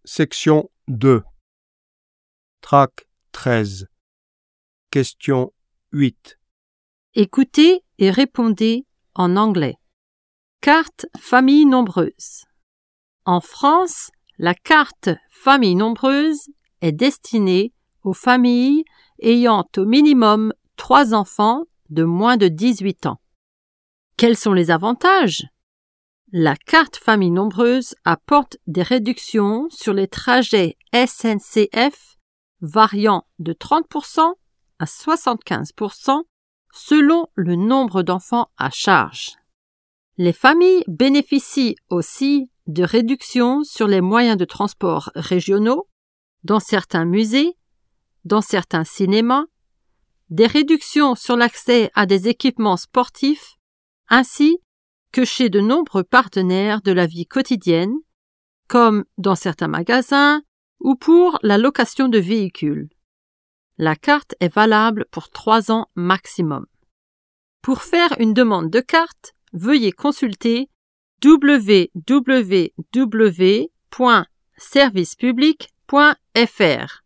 Section 2. Trac 13. Question 8. Écoutez et répondez en anglais. Carte famille nombreuse. En France, la carte famille nombreuse est destinée aux familles ayant au minimum 3 enfants de moins de 18 ans. Quels sont les avantages? La carte famille nombreuse apporte des réductions sur les trajets SNCF variant de 30% à 75% selon le nombre d'enfants à charge. Les familles bénéficient aussi de réductions sur les moyens de transport régionaux, dans certains musées, dans certains cinémas, des réductions sur l'accès à des équipements sportifs, ainsi que chez de nombreux partenaires de la vie quotidienne, comme dans certains magasins ou pour la location de véhicules. La carte est valable pour 3 ans maximum. Pour faire une demande de carte, veuillez consulter www.servicepublic.fr.